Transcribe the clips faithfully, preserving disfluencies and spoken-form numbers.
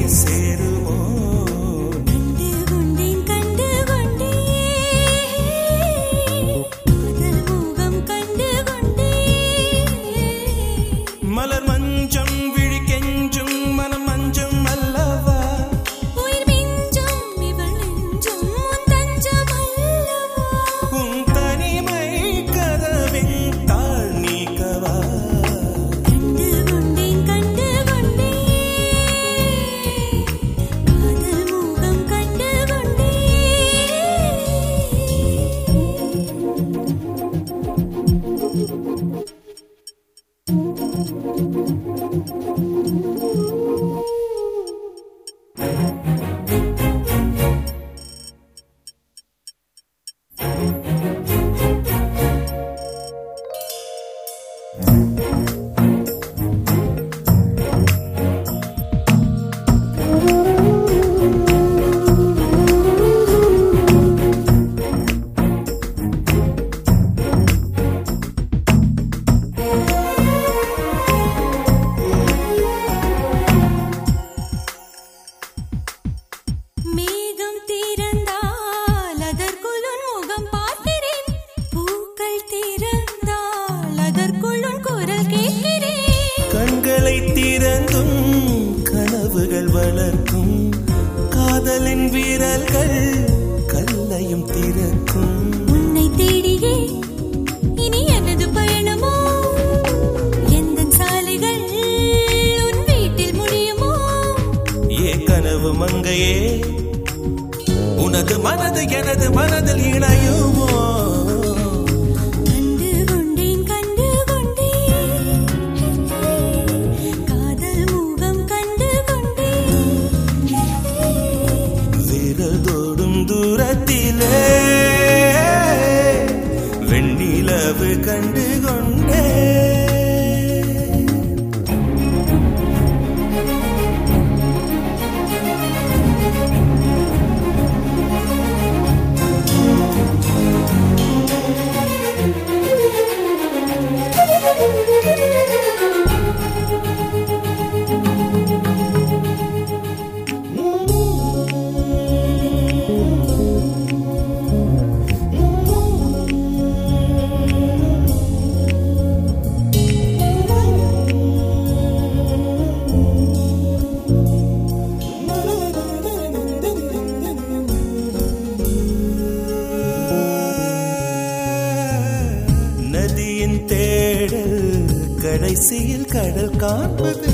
சேருமோ கண்டு கொண்டேன் கண்டு கொண்டேன் காதல் மோகம் கண்டு கொண்டேன் மலர் மஞ்சம் விழி கெஞ்சும் மனம் மஞ்சம் அல்லவா உயிர் மிஞ்சும் இவள் நெஞ்சும் உன் தஞ்சம் அல்லவா உன் தனிமை கதவின் தாழ் நீக்கவா கண்டு கொண்டேன் கண்டு கொண்டேன் காதல் மோகம் கண்டு மேகம் திறந்தால் அதற்குள் உன் முகம் பார்க்கிறேன் பூக்கள் திறந்தால் அதற்குள் உன் குரல் கேட்கிறேன் கண்களை திறந்தும் கனவுகள் வளர்க்கும் காதலின் வீரர்கள் கல்லையும் திறக்கும் உன்னை தேடியே இனி எனது பயணமோ எந்த சாலைகள் உன் வீட்டில் முடியுமோ ஏ கனவு மங்கையே உனது மனது எனது மனதில் இணையுமோ கண்டு கொண்டேன் கண்டு கொண்டேன் காதல் மோகம் கண்டு கொண்டேன் விரதோடும் தூரத்திலே வெண்ணிலவு கண்டு கொண்டே நதியின் தேடல் கடைசியில் கடல் காண்பது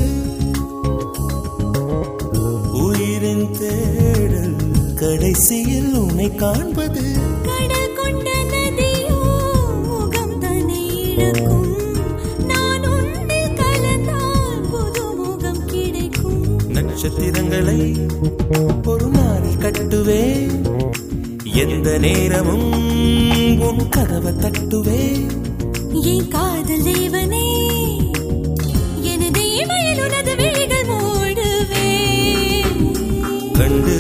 உயிரின் தேடல் கடைசியில் உன்னை காண்பது கடல் கொண்ட நதியோ முகம் தன்னை இழக்கும் நான் உன்னில் கலந்தால் புது முகம் கிடைக்கும் நட்சத்திரங்களை ஒரு நாளில் கட்டுவேன் எந்த நேரமும் உன் கதவை தட்டுவேன் என் காதல் தேவனே எனது இமையில் உனது விழிகள் மூடுவேன் கண்டு